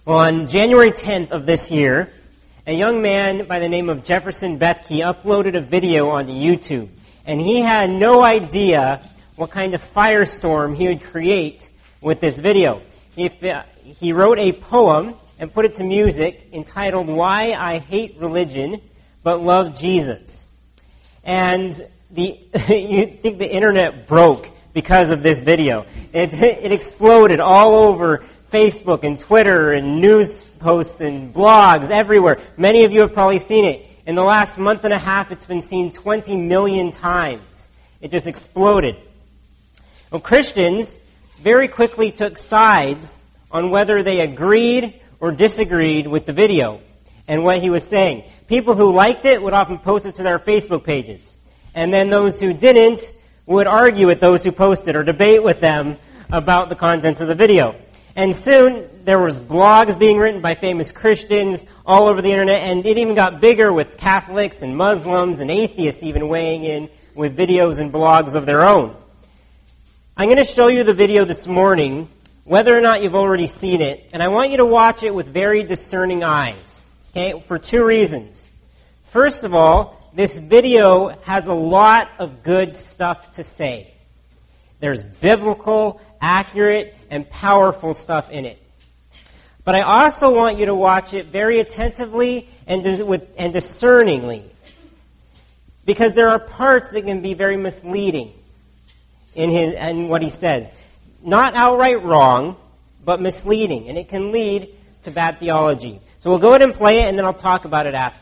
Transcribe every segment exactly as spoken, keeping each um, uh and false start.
Well, on January tenth of this year, a young man by the name of Jefferson Bethke uploaded a video onto YouTube. And he had no idea what kind of firestorm he would create with this video. He, he wrote a poem and put it to music entitled, Why I Hate Religion But Love Jesus. And the you'd think the internet broke because of this video. It, it exploded all over Facebook and Twitter and news posts and blogs everywhere. Many of you have probably seen it. In the last month and a half, it's been seen twenty million times. It just exploded. Well, Christians very quickly took sides on whether they agreed or disagreed with the video and what he was saying. People who liked it would often post it to their Facebook pages. And then those who didn't would argue with those who posted or debate with them about the contents of the video. And soon, there was blogs being written by famous Christians all over the internet, and it even got bigger with Catholics and Muslims and atheists even weighing in with videos and blogs of their own. I'm going to show you the video this morning, whether or not you've already seen it, and I want you to watch it with very discerning eyes, okay, for two reasons. First of all, this video has a lot of good stuff to say. There's biblical, accurate, and powerful stuff in it. But I also want you to watch it very attentively and, dis- with, and discerningly, because there are parts that can be very misleading in his in what he says. Not outright wrong, but misleading, and it can lead to bad theology. So we'll go ahead and play it, and then I'll talk about it after.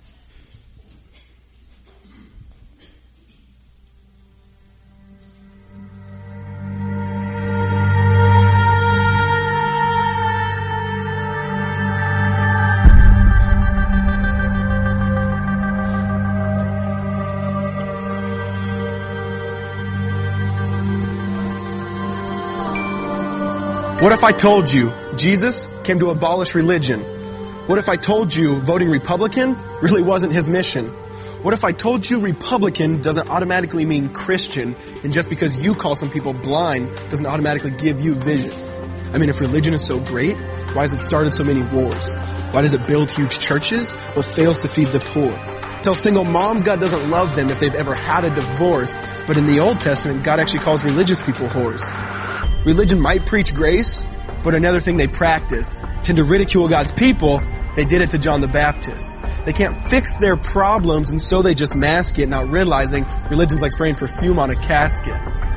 What if I told you Jesus came to abolish religion? What if I told you voting Republican really wasn't his mission? What if I told you Republican doesn't automatically mean Christian, and just because you call some people blind doesn't automatically give you vision? I mean, if religion is so great, why has it started so many wars? Why does it build huge churches but fails to feed the poor? Tell single moms God doesn't love them if they've ever had a divorce, but in the Old Testament, God actually calls religious people whores. Religion might preach grace, but another thing they practice. Tend to ridicule God's people. They did it to John the Baptist. They can't fix their problems, and so they just mask it, not realizing religion's like spraying perfume on a casket.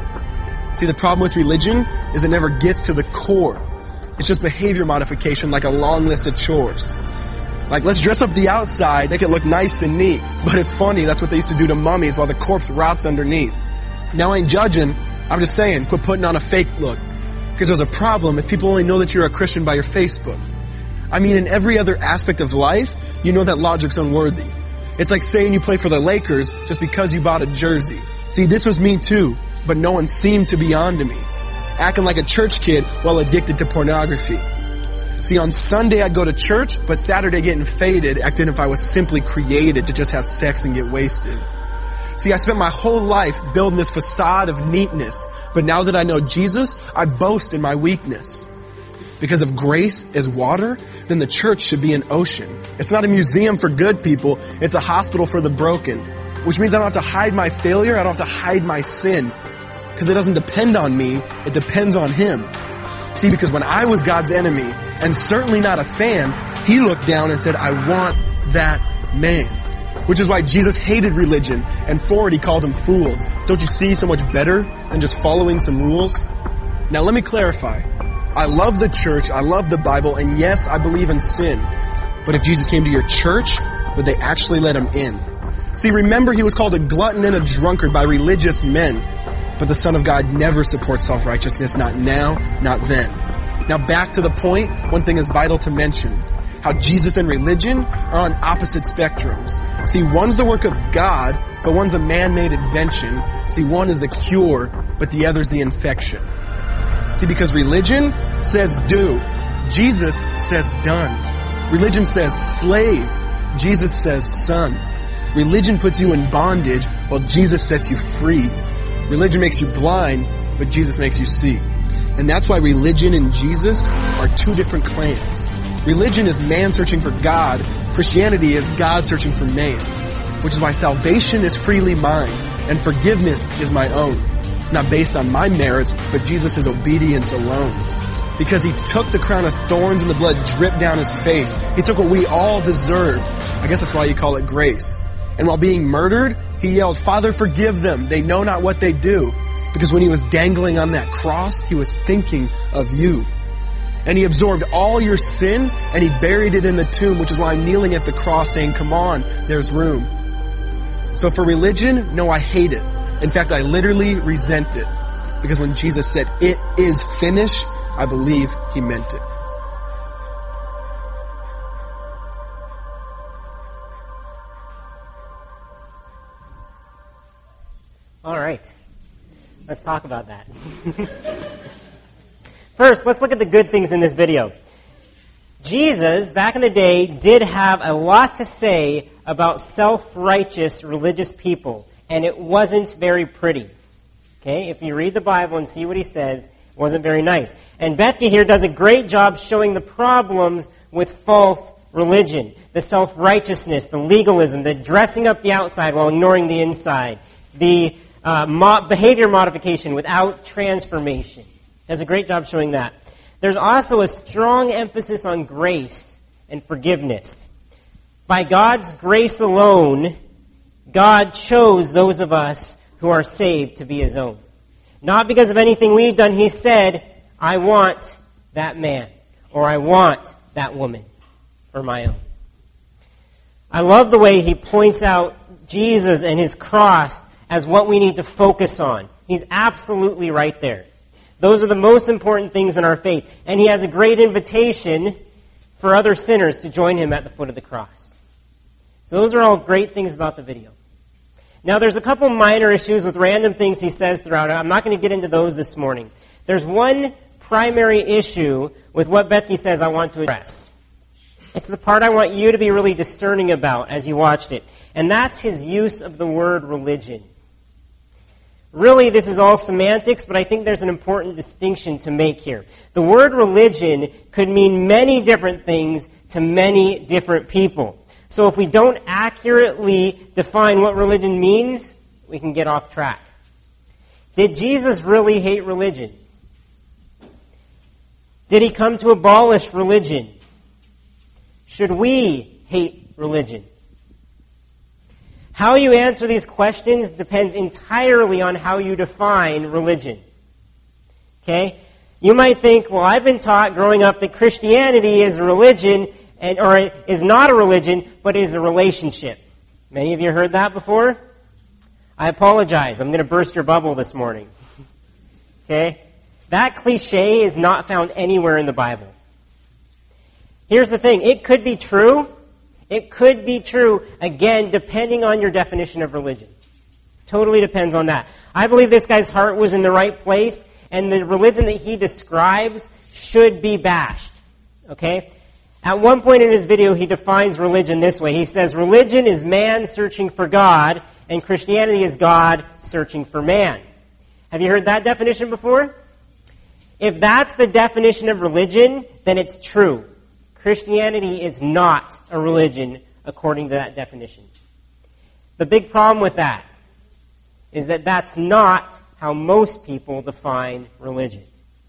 See, the problem with religion is it never gets to the core. It's just behavior modification, like a long list of chores. Like, let's dress up the outside, make it look nice and neat. But it's funny, that's what they used to do to mummies while the corpse rots underneath. Now, I ain't judging. I'm just saying, quit putting on a fake look. Because there's a problem if people only know that you're a Christian by your Facebook. I mean, in every other aspect of life, you know that logic's unworthy. It's like saying you play for the Lakers just because you bought a jersey. See, this was me too, but no one seemed to be on to me. Acting like a church kid while addicted to pornography. See, on Sunday I'd go to church, but Saturday getting faded, acting if I was simply created to just have sex and get wasted. See, I spent my whole life building this facade of neatness, but now that I know Jesus, I boast in my weakness. Because if grace is water, then the church should be an ocean. It's not a museum for good people, it's a hospital for the broken. Which means I don't have to hide my failure, I don't have to hide my sin. Because it doesn't depend on me, it depends on Him. See, because when I was God's enemy, and certainly not a fan, He looked down and said, I want that man. Which is why Jesus hated religion, and for it He called them fools. Don't you see so much better than just following some rules? Now let me clarify. I love the church, I love the Bible, and yes, I believe in sin. But if Jesus came to your church, would they actually let Him in? See, remember He was called a glutton and a drunkard by religious men. But the Son of God never supports self-righteousness, not now, not then. Now back to the point, one thing is vital to mention. How Jesus and religion are on opposite spectrums. See, one's the work of God, but one's a man-made invention. See, one is the cure, but the other's the infection. See, because religion says do. Jesus says done. Religion says slave. Jesus says son. Religion puts you in bondage, while Jesus sets you free. Religion makes you blind, but Jesus makes you see. And that's why religion and Jesus are two different clans. Religion is man searching for God. Christianity is God searching for man. Which is why salvation is freely mine, and forgiveness is my own. Not based on my merits, but Jesus' obedience alone. Because he took the crown of thorns and the blood dripped down his face. He took what we all deserved. I guess that's why you call it grace. And while being murdered, he yelled, "Father, forgive them. They know not what they do." Because when he was dangling on that cross, he was thinking of you. And he absorbed all your sin, and he buried it in the tomb, which is why I'm kneeling at the cross saying, "Come on, there's room." So for religion, no, I hate it. In fact, I literally resent it. Because when Jesus said, "It is finished," I believe he meant it. All right. Let's talk about that. First, let's look at the good things in this video. Jesus, back in the day, did have a lot to say about self-righteous religious people, and it wasn't very pretty. Okay? If you read the Bible and see what he says, it wasn't very nice. And Bethke here does a great job showing the problems with false religion. The self-righteousness, the legalism, the dressing up the outside while ignoring the inside, the uh, mo- behavior modification without transformation. Does a great job showing that. There's also a strong emphasis on grace and forgiveness. By God's grace alone, God chose those of us who are saved to be his own. Not because of anything we've done. He said, "I want that man," or "I want that woman for my own." I love the way he points out Jesus and his cross as what we need to focus on. He's absolutely right there. Those are the most important things in our faith. And he has a great invitation for other sinners to join him at the foot of the cross. So those are all great things about the video. Now there's a couple minor issues with random things he says throughout it. I'm not going to get into those this morning. There's one primary issue with what Bethke says I want to address. It's the part I want you to be really discerning about as you watched it. And that's his use of the word religion. Really, this is all semantics, but I think there's an important distinction to make here. The word religion could mean many different things to many different people. So if we don't accurately define what religion means, we can get off track. Did Jesus really hate religion? Did he come to abolish religion? Should we hate religion? How you answer these questions depends entirely on how you define religion. Okay? You might think, well, I've been taught growing up that Christianity is a religion, and or is not a religion, but is a relationship. Many of you heard that before? I apologize. I'm going to burst your bubble this morning. Okay? That cliche is not found anywhere in the Bible. Here's the thing. It could be true. It could be true, again, depending on your definition of religion. Totally depends on that. I believe this guy's heart was in the right place, and the religion that he describes should be bashed. Okay? At one point in his video, he defines religion this way. He says, religion is man searching for God, and Christianity is God searching for man. Have you heard that definition before? If that's the definition of religion, then it's true. Christianity is not a religion according to that definition. The big problem with that is that that's not how most people define religion.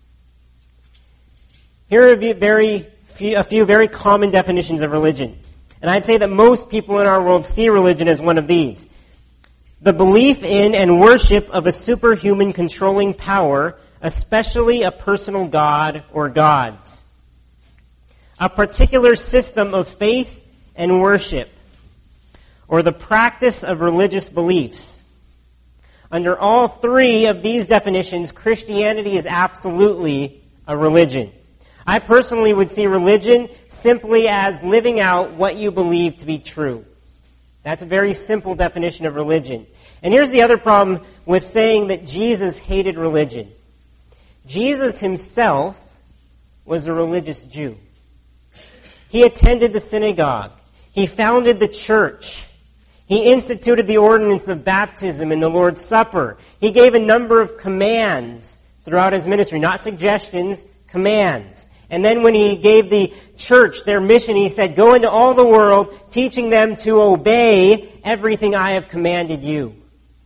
Here are a, very few, a few very common definitions of religion. And I'd say that most people in our world see religion as one of these. The belief in and worship of a superhuman controlling power, especially a personal god or gods. A particular system of faith and worship, or the practice of religious beliefs. Under all three of these definitions, Christianity is absolutely a religion. I personally would see religion simply as living out what you believe to be true. That's a very simple definition of religion. And here's the other problem with saying that Jesus hated religion. Jesus himself was a religious Jew. He attended the synagogue. He founded the church. He instituted the ordinance of baptism and the Lord's Supper. He gave a number of commands throughout his ministry, not suggestions, commands. And then when he gave the church their mission, he said, go into all the world, teaching them to obey everything I have commanded you.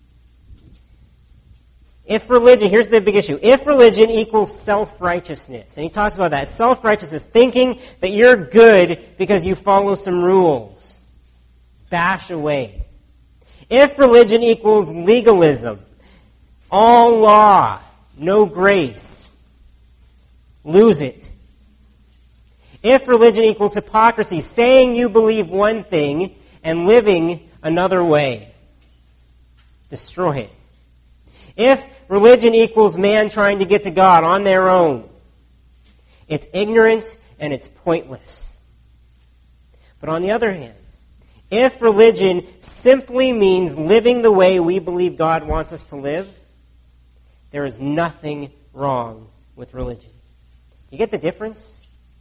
If religion, here's the big issue. If religion equals self-righteousness, and he talks about that, self-righteousness, thinking that you're good because you follow some rules, bash away. If religion equals legalism, all law, no grace, lose it. If religion equals hypocrisy, saying you believe one thing and living another way, destroy it. If religion equals man trying to get to God on their own, it's ignorant and it's pointless. But on the other hand, if religion simply means living the way we believe God wants us to live, there is nothing wrong with religion. You get the difference?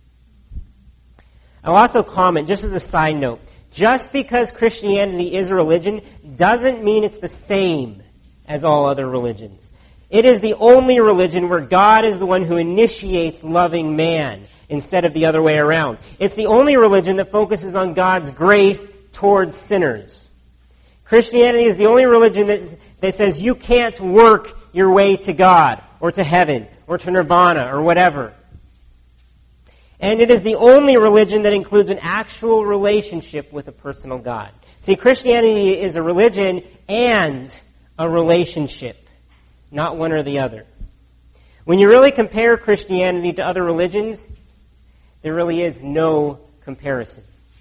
I'll also comment, just as a side note, just because Christianity is a religion doesn't mean it's the same as all other religions. It is the only religion where God is the one who initiates loving man instead of the other way around. It's the only religion that focuses on God's grace towards sinners. Christianity is the only religion that, that says you can't work your way to God or to heaven or to nirvana or whatever. And it is the only religion that includes an actual relationship with a personal God. See, Christianity is a religion and a relationship, not one or the other. When you really compare Christianity to other religions, there really is no comparison.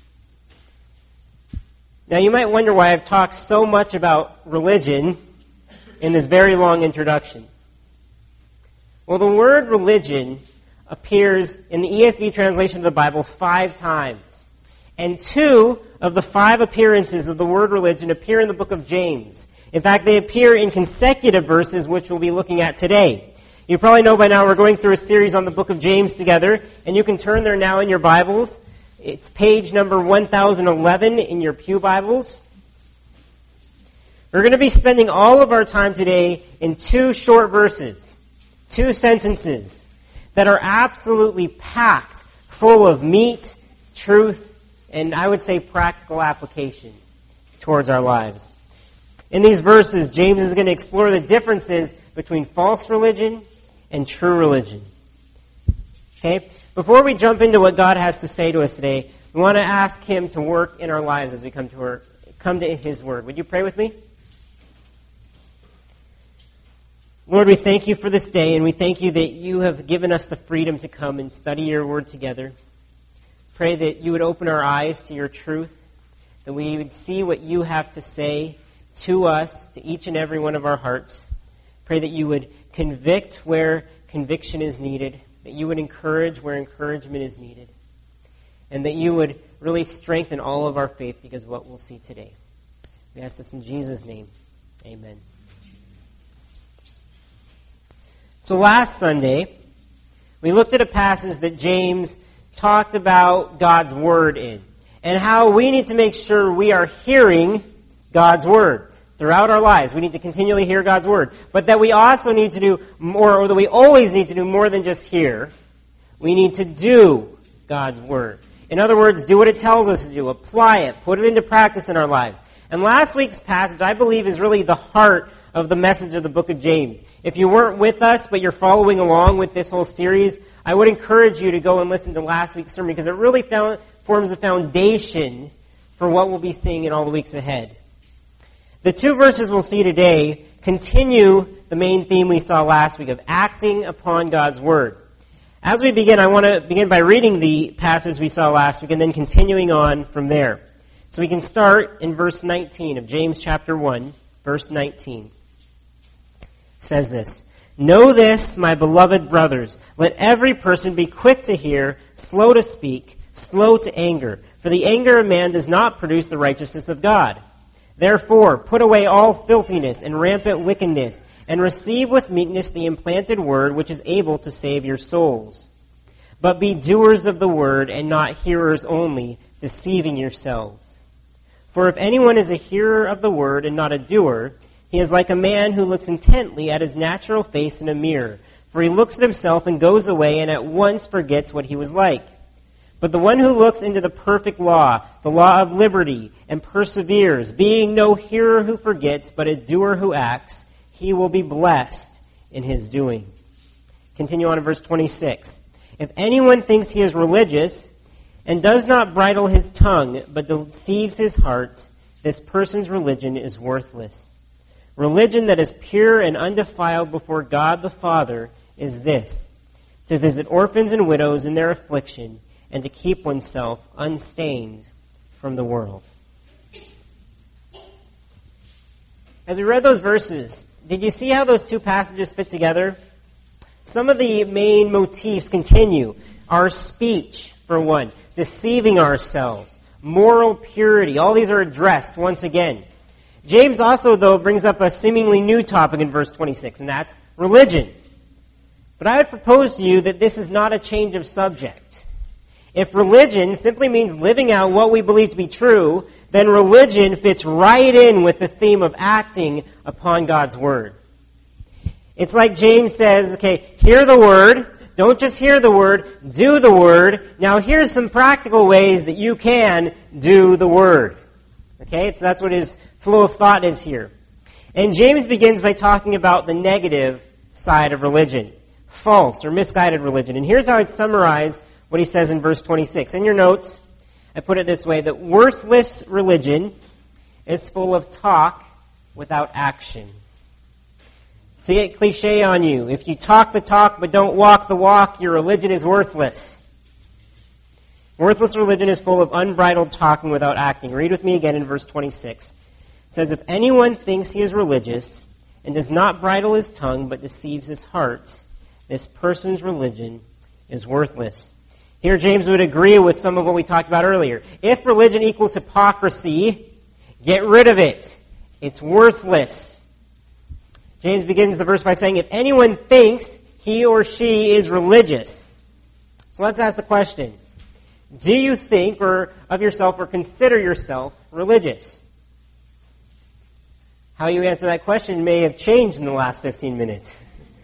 Now, you might wonder why I've talked so much about religion in this very long introduction. Well, the word religion appears in the E S V translation of the Bible five times. And two of the five appearances of the word religion appear in the book of James. In fact, they appear in consecutive verses, which we'll be looking at today. You probably know by now we're going through a series on the book of James together, and you can turn there now in your Bibles. It's page number one thousand eleven in your pew Bibles. We're going to be spending all of our time today in two short verses, two sentences that are absolutely packed full of meat, truth, and I would say practical application towards our lives. In these verses, James is going to explore the differences between false religion and true religion. Okay? Before we jump into what God has to say to us today, we want to ask Him to work in our lives as we come to our, come to His Word. Would you pray with me? Lord, we thank you for this day, and we thank you that you have given us the freedom to come and study your Word together. Pray that you would open our eyes to your truth, that we would see what you have to say to us, to each and every one of our hearts. Pray that you would convict where conviction is needed, that you would encourage where encouragement is needed, and that you would really strengthen all of our faith because of what we'll see today. We ask this in Jesus' name. Amen. So last Sunday, we looked at a passage that James talked about God's Word in, and how we need to make sure we are hearing God's Word throughout our lives. We need to continually hear God's Word, but that we also need to do more, or that we always need to do more than just hear. We need to do God's Word. In other words, do what it tells us to do, apply it, put it into practice in our lives. And last week's passage, I believe, is really the heart of the message of the book of James. If you weren't with us, but you're following along with this whole series, I would encourage you to go and listen to last week's sermon, because it really found, forms the foundation for what we'll be seeing in all the weeks ahead. The two verses we'll see today continue the main theme we saw last week of acting upon God's Word. As we begin, I want to begin by reading the passage we saw last week and then continuing on from there. So we can start in verse nineteen of James chapter one, verse nineteen. It says this, "Know this, my beloved brothers, let every person be quick to hear, slow to speak, slow to anger, for the anger of man does not produce the righteousness of God. Therefore, put away all filthiness and rampant wickedness, and receive with meekness the implanted word which is able to save your souls. But be doers of the word and not hearers only, deceiving yourselves. For if anyone is a hearer of the word and not a doer, he is like a man who looks intently at his natural face in a mirror. For he looks at himself and goes away and at once forgets what he was like. But the one who looks into the perfect law, the law of liberty, and perseveres, being no hearer who forgets, but a doer who acts, he will be blessed in his doing. Continue on in verse twenty-six. If anyone thinks he is religious and does not bridle his tongue, but deceives his heart, this person's religion is worthless. Religion that is pure and undefiled before God the Father is this, to visit orphans and widows in their affliction, and to keep oneself unstained from the world. As we read those verses, did you see how those two passages fit together? Some of the main motifs continue. Our speech, for one, deceiving ourselves, moral purity, all these are addressed once again. James also, though, brings up a seemingly new topic in verse twenty-six, and that's religion. But I would propose to you that this is not a change of subject. If religion simply means living out what we believe to be true, then religion fits right in with the theme of acting upon God's Word. It's like James says, okay, hear the Word, don't just hear the Word, do the Word. Now here's some practical ways that you can do the Word. Okay, so that's what his flow of thought is here. And James begins by talking about the negative side of religion, false or misguided religion. And here's how I'd summarize what he says in verse twenty-six. In your notes, I put it this way, that worthless religion is full of talk without action. To get cliche on you, if you talk the talk but don't walk the walk, your religion is worthless. Worthless religion is full of unbridled talking without acting. Read with me again in verse twenty-six. It says, if anyone thinks he is religious and does not bridle his tongue but deceives his heart, this person's religion is worthless. Here James would agree with some of what we talked about earlier. If religion equals hypocrisy, get rid of it. It's worthless. James begins the verse by saying, if anyone thinks he or she is religious. So let's ask the question. Do you think or of yourself or consider yourself religious? How you answer that question may have changed in the last fifteen minutes.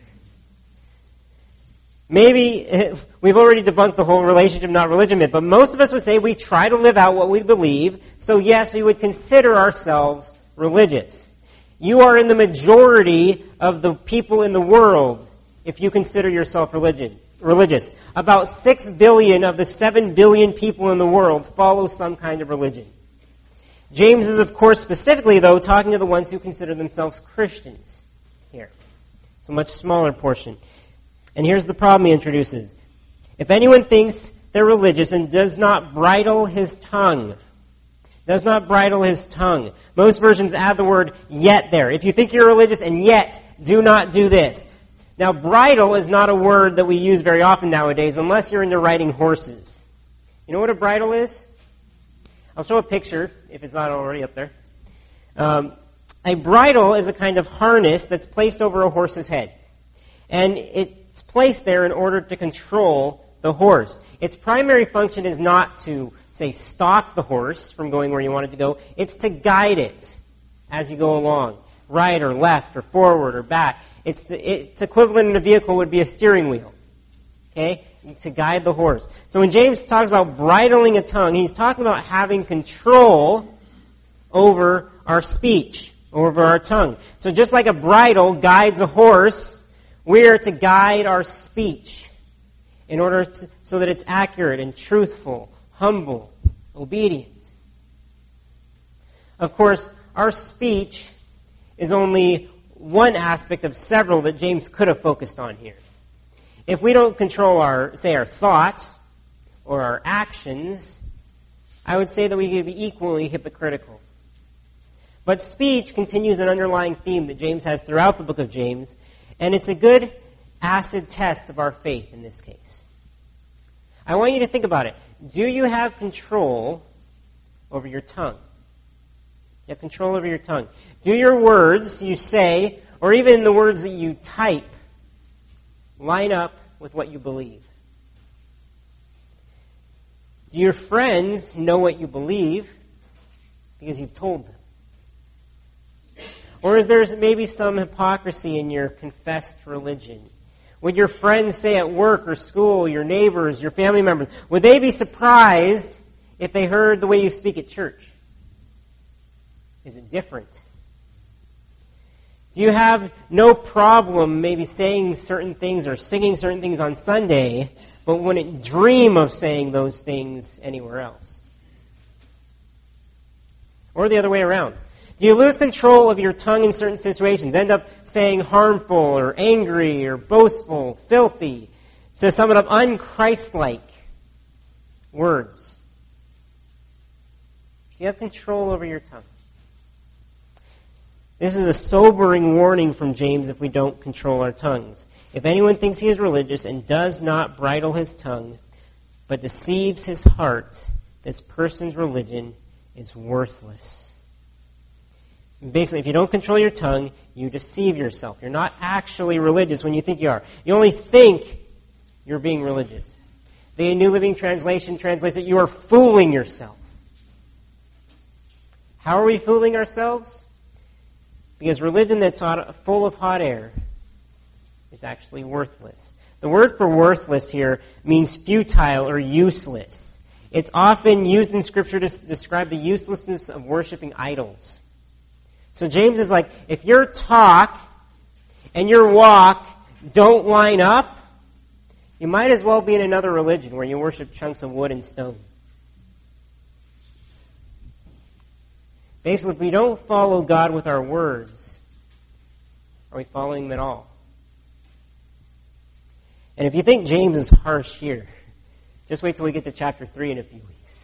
Maybe we've already debunked the whole relationship, not religion myth, but most of us would say we try to live out what we believe, so yes, we would consider ourselves religious. You are in the majority of the people in the world if you consider yourself religion, religious. About six billion of the seven billion people in the world follow some kind of religion. James is, of course, specifically, though, talking to the ones who consider themselves Christians here. It's a much smaller portion. And here's the problem he introduces. If anyone thinks they're religious and does not bridle his tongue, does not bridle his tongue. Most versions add the word yet there. If you think you're religious and yet do not do this. Now, bridle is not a word that we use very often nowadays unless you're into riding horses. You know what a bridle is? I'll show a picture, if it's not already up there. Um, a bridle is a kind of harness that's placed over a horse's head. And it's placed there in order to control the horse. Its primary function is not to, say, stop the horse from going where you want it to go. It's to guide it as you go along, right or left or forward or back. It's, the, its equivalent in a vehicle would be a steering wheel, okay, to guide the horse. So when James talks about bridling a tongue, he's talking about having control over our speech, over our tongue. So just like a bridle guides a horse, we are to guide our speech in order to, so that it's accurate and truthful, humble, obedient. Of course, our speech is only one aspect of several that James could have focused on here. If we don't control our, say, our thoughts or our actions, I would say that we could be equally hypocritical. But speech continues an underlying theme that James has throughout the book of James, and it's a good acid test of our faith in this case. I want you to think about it. Do you have control over your tongue? You have control over your tongue. Do your words you say, or even the words that you type, line up with what you believe? Do your friends know what you believe because you've told them? Or is there maybe some hypocrisy in your confessed religion, Would your friends say at work or school, your neighbors, your family members, would they be surprised if they heard the way you speak at church? Is it different? Do you have no problem maybe saying certain things or singing certain things on Sunday, but wouldn't dream of saying those things anywhere else? Or the other way around. Do you lose control of your tongue in certain situations? End up saying harmful or angry or boastful, filthy, to sum it up, un-Christ-like words? Do you have control over your tongue? This is a sobering warning from James if we don't control our tongues. If anyone thinks he is religious and does not bridle his tongue, but deceives his heart, this person's religion is worthless. Basically, if you don't control your tongue, you deceive yourself. You're not actually religious when you think you are. You only think you're being religious. The New Living Translation translates it, you are fooling yourself. How are we fooling ourselves? Because religion that's full of hot air is actually worthless. The word for worthless here means futile or useless. It's often used in Scripture to describe the uselessness of worshiping idols. So James is like, if your talk and your walk don't line up, you might as well be in another religion where you worship chunks of wood and stone. Basically, if we don't follow God with our words, are we following Him at all? And if you think James is harsh here, just wait till we get to chapter three in a few weeks.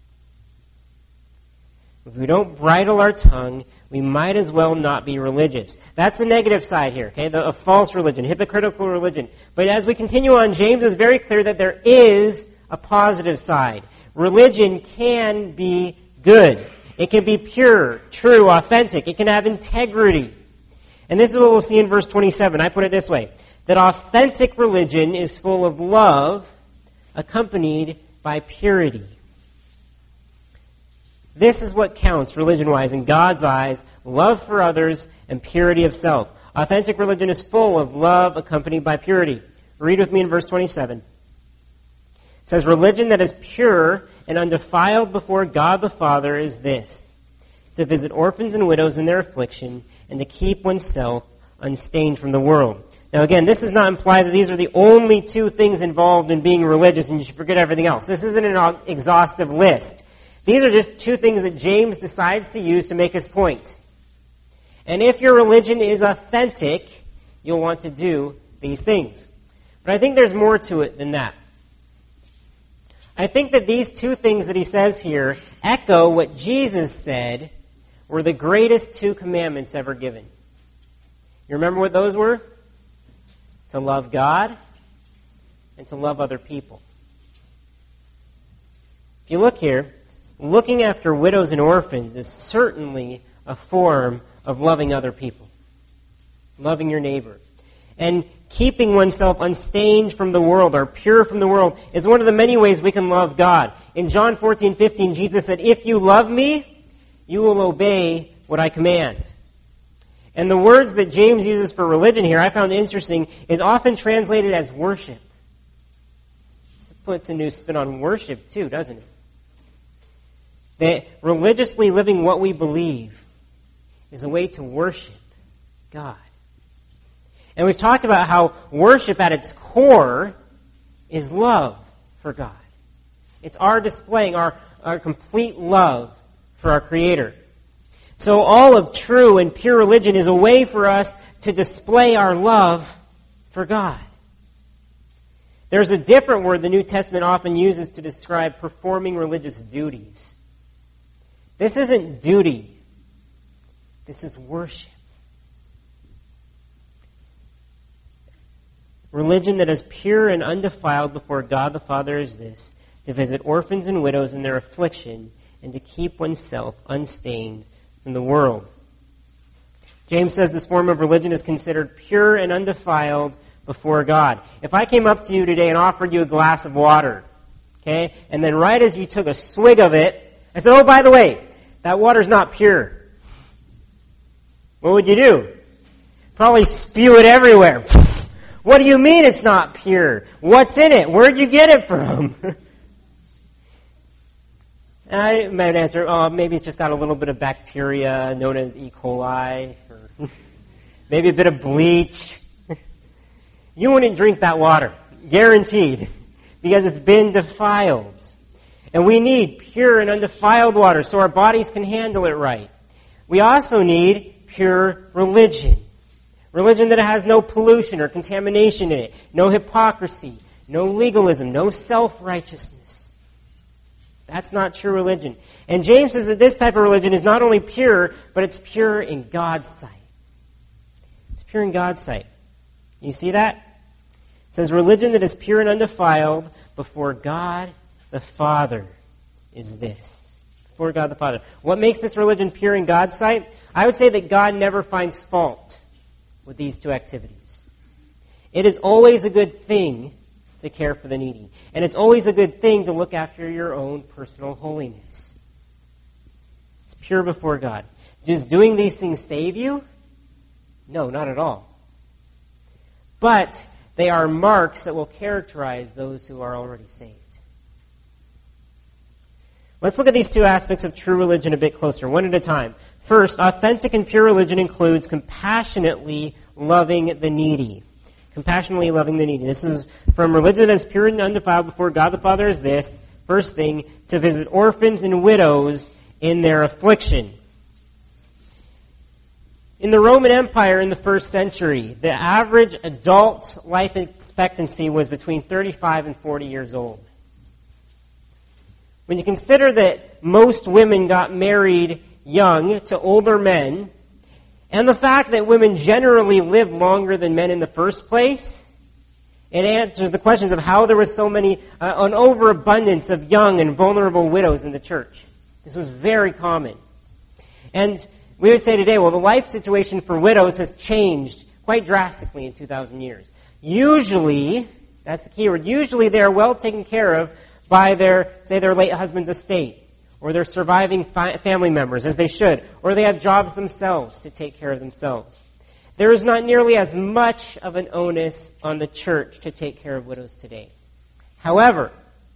If we don't bridle our tongue, we might as well not be religious. That's the negative side here, okay? The, a false religion, hypocritical religion. But as we continue on, James is very clear that there is a positive side. Religion can be good. It can be pure, true, authentic. It can have integrity. And this is what we'll see in verse twenty-seven. I put it this way, that authentic religion is full of love accompanied by purity. This is what counts religion-wise in God's eyes, love for others and purity of self. Authentic religion is full of love accompanied by purity. Read with me in verse twenty-seven. It says, religion that is pure and undefiled before God the Father is this, to visit orphans and widows in their affliction and to keep oneself unstained from the world. Now again, this does not imply that these are the only two things involved in being religious and you should forget everything else. This isn't an exhaustive list. These are just two things that James decides to use to make his point. And if your religion is authentic, you'll want to do these things. But I think there's more to it than that. I think that these two things that he says here echo what Jesus said were the greatest two commandments ever given. You remember what those were? To love God and to love other people. If you look here, looking after widows and orphans is certainly a form of loving other people, loving your neighbor. And keeping oneself unstained from the world or pure from the world is one of the many ways we can love God. In John fourteen fifteen, Jesus said, if you love me, you will obey what I command. And the words that James uses for religion here, I found interesting, is often translated as worship. It puts a new spin on worship too, doesn't it? That religiously living what we believe is a way to worship God. And we've talked about how worship at its core is love for God. It's our displaying our, our complete love for our Creator. So all of true and pure religion is a way for us to display our love for God. There's a different word the New Testament often uses to describe performing religious duties. This isn't duty. This is worship. Religion that is pure and undefiled before God the Father is this, to visit orphans and widows in their affliction and to keep oneself unstained from the world. James says this form of religion is considered pure and undefiled before God. If I came up to you today and offered you a glass of water, okay, and then right as you took a swig of it, I said, oh, by the way, that water's not pure. What would you do? Probably spew it everywhere. What do you mean it's not pure? What's in it? Where'd you get it from? I might answer, oh, maybe it's just got a little bit of bacteria known as E. coli, or maybe a bit of bleach. You wouldn't drink that water, guaranteed, because it's been defiled. And we need pure and undefiled water so our bodies can handle it right. We also need pure religion. Religion that has no pollution or contamination in it, no hypocrisy, no legalism, no self-righteousness. That's not true religion. And James says that this type of religion is not only pure, but it's pure in God's sight. It's pure in God's sight. You see that? It says religion that is pure and undefiled before God the Father is this. Before God the Father. What makes this religion pure in God's sight? I would say that God never finds fault with these two activities. It is always a good thing to care for the needy. And it's always a good thing to look after your own personal holiness. It's pure before God. Does doing these things save you? No, not at all. But they are marks that will characterize those who are already saved. Let's look at these two aspects of true religion a bit closer, one at a time. First, authentic and pure religion includes compassionately loving the needy. Compassionately loving the needy. This is from religion that is pure and undefiled before God the Father is this. First thing, to visit orphans and widows in their affliction. In the Roman Empire in the first century, the average adult life expectancy was between thirty-five and forty years old. When you consider that most women got married young to older men, and the fact that women generally lived longer than men in the first place, it answers the questions of how there was so many, uh, an overabundance of young and vulnerable widows in the church. This was very common. And we would say today, well, the life situation for widows has changed quite drastically in two thousand years. Usually, that's the key word, usually they are well taken care of by their, say, their late husband's estate, or their surviving fi- family members, as they should, or they have jobs themselves to take care of themselves. There is not nearly as much of an onus on the church to take care of widows today. However,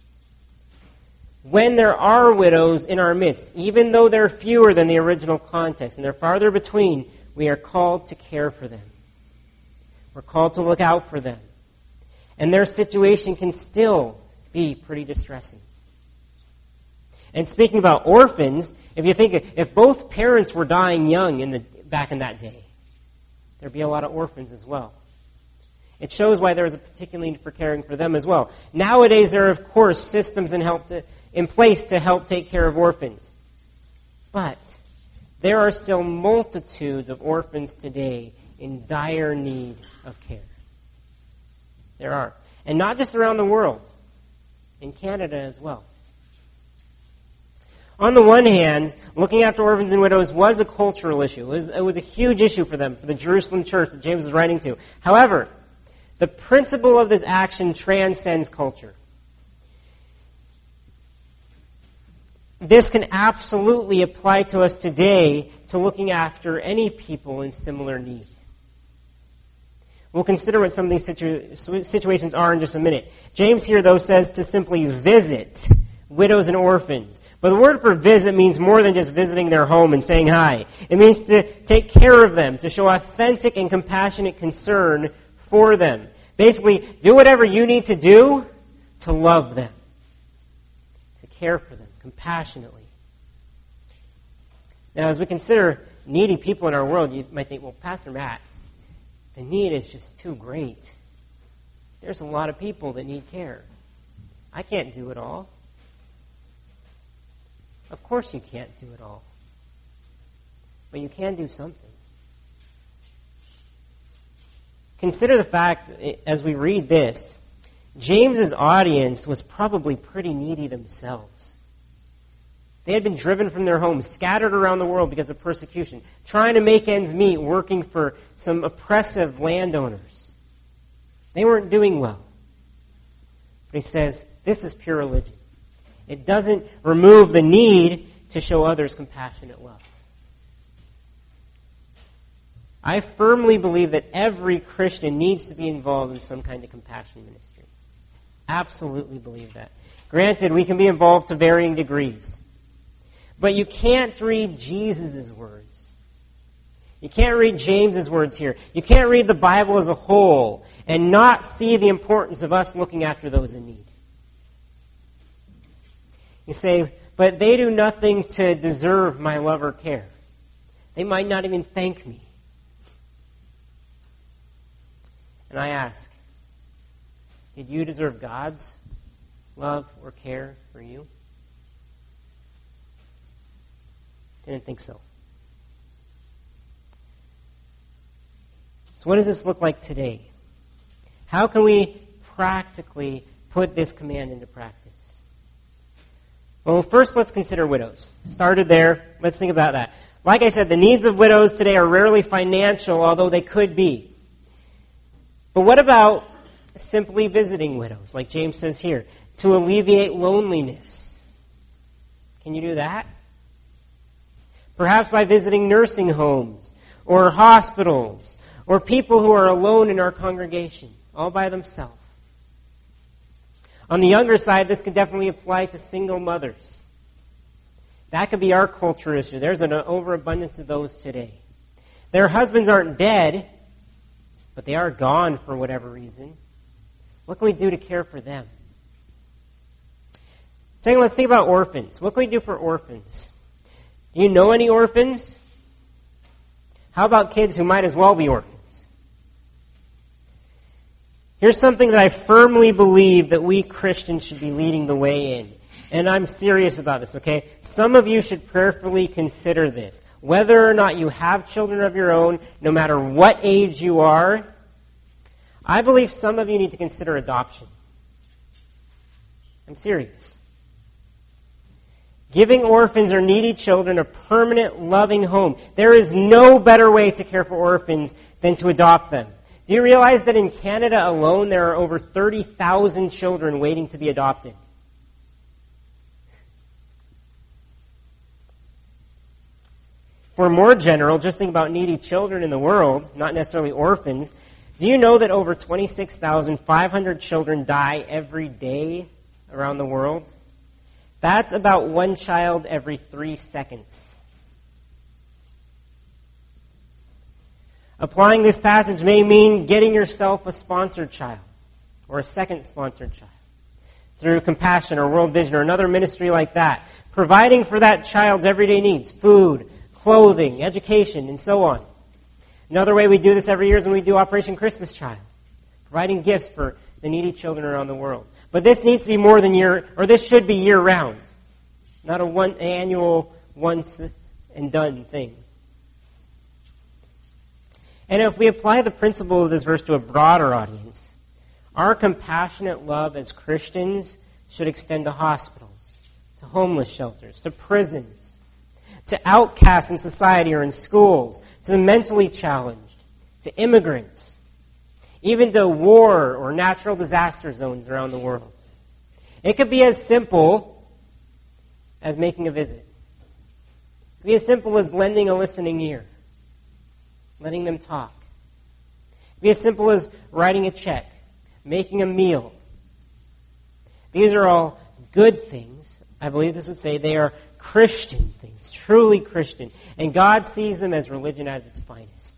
when there are widows in our midst, even though they're fewer than the original context, and they're farther between, we are called to care for them. We're called to look out for them. And their situation can still be pretty distressing. And speaking about orphans, if you think, if both parents were dying young in the back in that day, there'd be a lot of orphans as well. It shows why there is a particular need for caring for them as well. Nowadays, there are, of course, systems in, help to, in place to help take care of orphans. But there are still multitudes of orphans today in dire need of care. There are. And not just around the world. In Canada as well. On the one hand, looking after orphans and widows was a cultural issue. It was, it was a huge issue for them, for the Jerusalem church that James was writing to. However, the principle of this action transcends culture. This can absolutely apply to us today to looking after any people in similar need. We'll consider what some of these situ- situations are in just a minute. James here, though, says to simply visit widows and orphans. But the word for visit means more than just visiting their home and saying hi. It means to take care of them, to show authentic and compassionate concern for them. Basically, do whatever you need to do to love them, to care for them compassionately. Now, as we consider needy people in our world, you might think, well, Pastor Matt, the need is just too great. There's a lot of people that need care. I can't do it all. Of course you can't do it all. But you can do something. Consider the fact, as we read this, James's audience was probably pretty needy themselves. They had been driven from their homes, scattered around the world because of persecution, trying to make ends meet, working for some oppressive landowners. They weren't doing well. But he says, this is pure religion. It doesn't remove the need to show others compassionate love. I firmly believe that every Christian needs to be involved in some kind of compassion ministry. Absolutely believe that. Granted, we can be involved to varying degrees. But you can't read Jesus' words. You can't read James's words here. You can't read the Bible as a whole and not see the importance of us looking after those in need. You say, but they do nothing to deserve my love or care. They might not even thank me. And I ask, did you deserve God's love or care for you? Didn't think so. So what does this look like today? How can we practically put this command into practice? Well, first let's consider widows. Started there. Let's think about that. Like I said, the needs of widows today are rarely financial, although they could be. But what about simply visiting widows, like James says here, to alleviate loneliness? Can you do that? Perhaps by visiting nursing homes or hospitals or people who are alone in our congregation, all by themselves. On the younger side, this could definitely apply to single mothers. That could be our culture issue. There's an overabundance of those today. Their husbands aren't dead, but they are gone for whatever reason. What can we do to care for them? Second, let's think about orphans. What can we do for orphans? Do you know any orphans? How about kids who might as well be orphans? Here's something that I firmly believe that we Christians should be leading the way in. And I'm serious about this, okay? Some of you should prayerfully consider this. Whether or not you have children of your own, no matter what age you are, I believe some of you need to consider adoption. I'm serious. Giving orphans or needy children a permanent, loving home. There is no better way to care for orphans than to adopt them. Do you realize that in Canada alone there are over thirty thousand children waiting to be adopted? For more general, just think about needy children in the world, not necessarily orphans. Do you know that over twenty-six thousand five hundred children die every day around the world? That's about one child every three seconds. Applying this passage may mean getting yourself a sponsored child or a second sponsored child through Compassion or World Vision or another ministry like that, providing for that child's everyday needs, food, clothing, education, and so on. Another way we do this every year is when we do Operation Christmas Child, providing gifts for the needy children around the world. But this needs to be more than year, or this should be year-round, not a one annual, once-and-done thing. And if we apply the principle of this verse to a broader audience, our compassionate love as Christians should extend to hospitals, to homeless shelters, to prisons, to outcasts in society or in schools, to the mentally challenged, to immigrants, even to war or natural disaster zones around the world. It could be as simple as making a visit. It could be as simple as lending a listening ear, letting them talk. It could be as simple as writing a check, making a meal. These are all good things. I believe this would say they are Christian things, truly Christian. And God sees them as religion at its finest.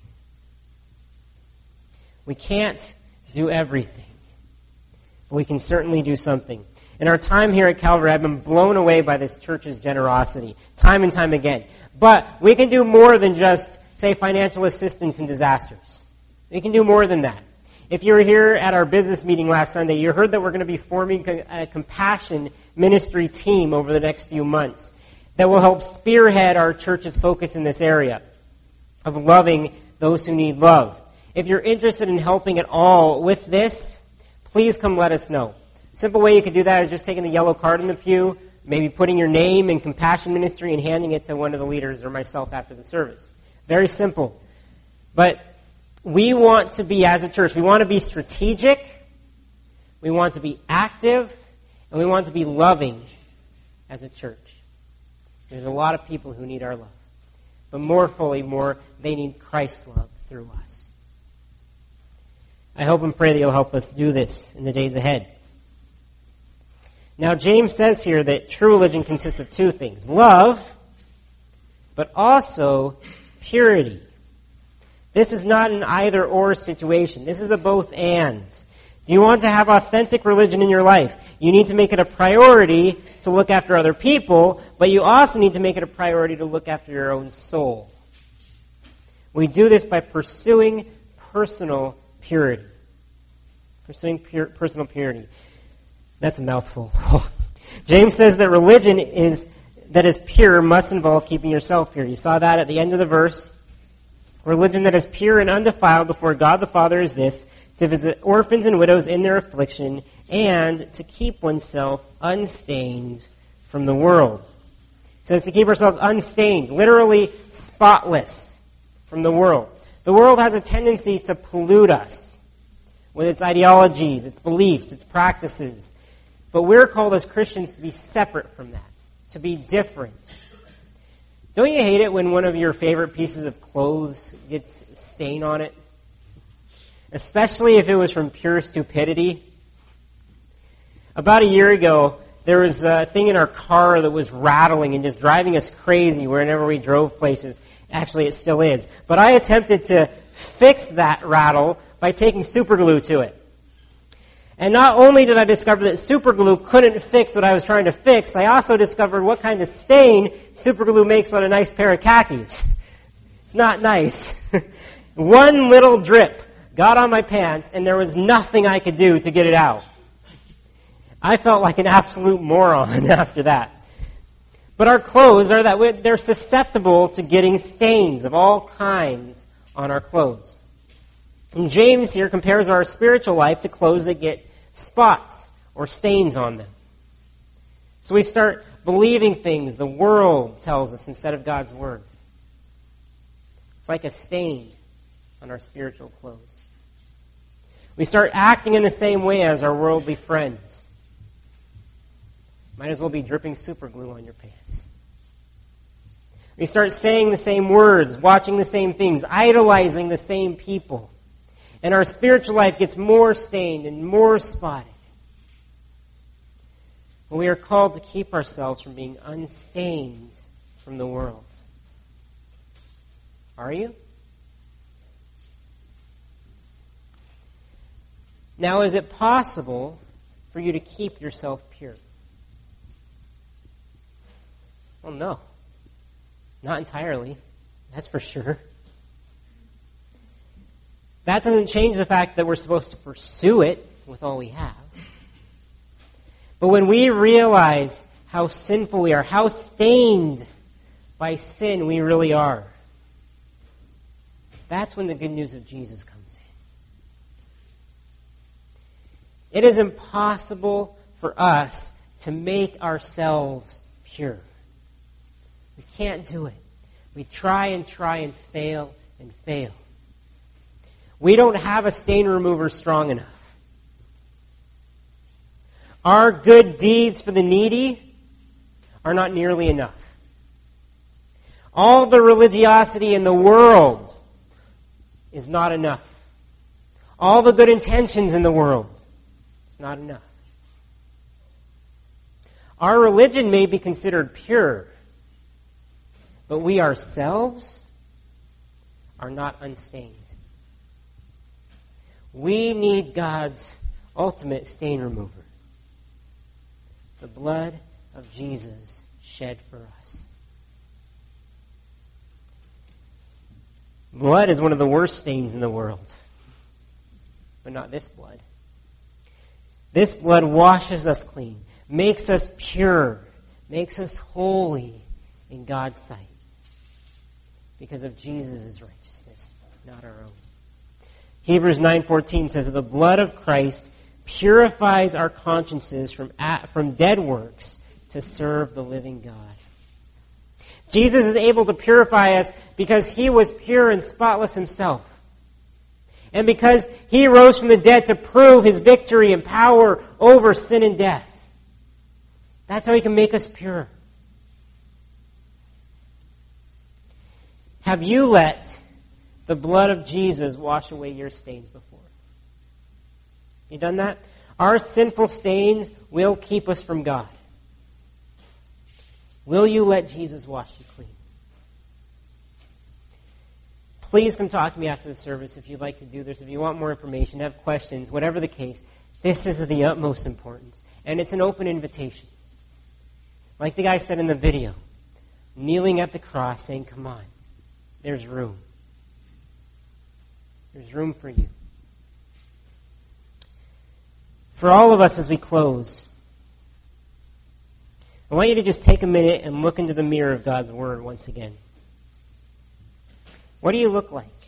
We can't do everything, but we can certainly do something. In our time here at Calvary, I've been blown away by this church's generosity, time and time again. But we can do more than just, say, financial assistance in disasters. We can do more than that. If you were here at our business meeting last Sunday, you heard that we're going to be forming a compassion ministry team over the next few months that will help spearhead our church's focus in this area of loving those who need love. If you're interested in helping at all with this, please come let us know. A simple way you could do that is just taking the yellow card in the pew, maybe putting your name in Compassion Ministry and handing it to one of the leaders or myself after the service. Very simple. But we want to be, as a church, we want to be strategic, we want to be active, and we want to be loving as a church. There's a lot of people who need our love. but more fully, more, they need Christ's love through us. I hope and pray that you'll help us do this in the days ahead. Now, James says here that true religion consists of two things: love, but also purity. This is not an either-or situation. This is a both-and. Do you want to have authentic religion in your life? You need to make it a priority to look after other people, but you also need to make it a priority to look after your own soul. We do this by pursuing personal purity. Pursuing pure, personal purity. That's a mouthful. James says that religion is that is pure must involve keeping yourself pure. You saw that at the end of the verse. Religion that is pure and undefiled before God the Father is this: to visit orphans and widows in their affliction, and to keep oneself unstained from the world. It says to keep ourselves unstained, literally spotless from the world. The world has a tendency to pollute us with its ideologies, its beliefs, its practices. But we're called as Christians to be separate from that, to be different. Don't you hate it when one of your favorite pieces of clothes gets a stain on it? Especially if it was from pure stupidity. About a year ago, there was a thing in our car that was rattling and just driving us crazy whenever we drove places. Actually, it still is. But I attempted to fix that rattle by taking super glue to it. And not only did I discover that super glue couldn't fix what I was trying to fix, I also discovered what kind of stain super glue makes on a nice pair of khakis. It's not nice. One little drip got on my pants, and there was nothing I could do to get it out. I felt like an absolute moron after that. But our clothes are that they're susceptible to getting stains of all kinds on our clothes. And James here compares our spiritual life to clothes that get spots or stains on them. So we start believing things the world tells us instead of God's word. It's like a stain on our spiritual clothes. We start acting in the same way as our worldly friends. Might as well be dripping super glue on your pants. We start saying the same words, watching the same things, idolizing the same people. And our spiritual life gets more stained and more spotted. But we are called to keep ourselves from being unstained from the world. Are you? Now, is it possible for you to keep yourself pure? Well, no. Not entirely. That's for sure. That doesn't change the fact that we're supposed to pursue it with all we have. But when we realize how sinful we are, how stained by sin we really are, that's when the good news of Jesus comes in. It is impossible for us to make ourselves pure. We can't do it. We try and try and fail and fail. We don't have a stain remover strong enough. Our good deeds for the needy are not nearly enough. All the religiosity in the world is not enough. All the good intentions in the world, it's not enough. Our religion may be considered pure, but we ourselves are not unstained. We need God's ultimate stain remover. The blood of Jesus shed for us. Blood is one of the worst stains in the world. But not this blood. This blood washes us clean, makes us pure, makes us holy in God's sight. Because of Jesus' righteousness, not our own. Hebrews nine fourteen says that the blood of Christ purifies our consciences from, from dead works to serve the living God. Jesus is able to purify us because he was pure and spotless himself. And because he rose from the dead to prove his victory and power over sin and death. That's how he can make us pure. Have you let the blood of Jesus wash away your stains before? You done that? Our sinful stains will keep us from God. Will you let Jesus wash you clean? Please come talk to me after the service if you'd like to do this. If you want more information, have questions, whatever the case, this is of the utmost importance. And it's an open invitation. Like the guy said in the video, kneeling at the cross saying, come on, there's room. There's room for you. For all of us as we close, I want you to just take a minute and look into the mirror of God's Word once again. What do you look like?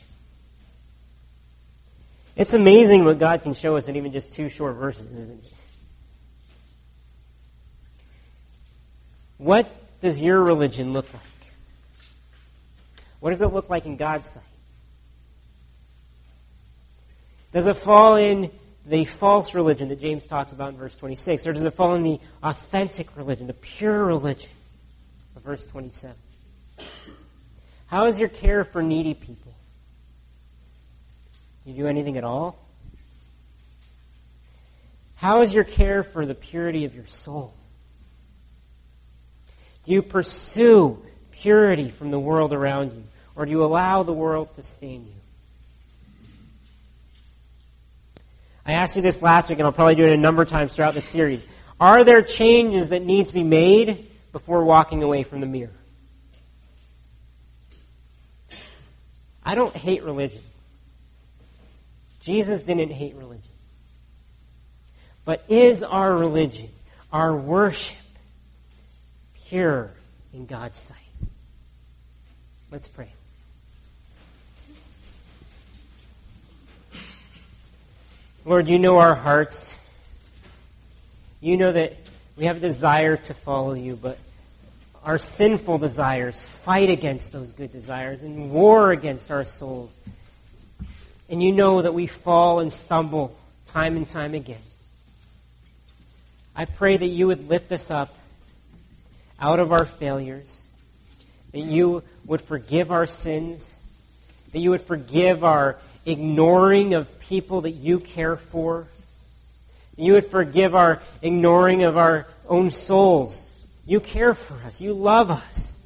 It's amazing what God can show us in even just two short verses, isn't it? What does your religion look like? What does it look like in God's sight? Does it fall in the false religion that James talks about in verse twenty-six? Or does it fall in the authentic religion, the pure religion of verse twenty-seven? How is your care for needy people? Do you do anything at all? How is your care for the purity of your soul? Do you pursue purity from the world around you? Or do you allow the world to stain you? I asked you this last week, and I'll probably do it a number of times throughout the series. Are there changes that need to be made before walking away from the mirror? I don't hate religion. Jesus didn't hate religion. But is our religion, our worship, pure in God's sight? Let's pray. Lord, you know our hearts. You know that we have a desire to follow you, but our sinful desires fight against those good desires and war against our souls. And you know that we fall and stumble time and time again. I pray that you would lift us up out of our failures, that you would forgive our sins, that you would forgive our ignoring of people that you care for, that you would forgive our ignoring of our own souls. You care for us. You love us.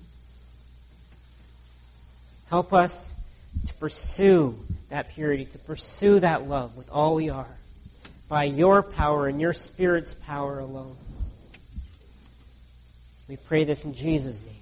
Help us to pursue that purity, to pursue that love with all we are, by your power and your Spirit's power alone. We pray this in Jesus' name.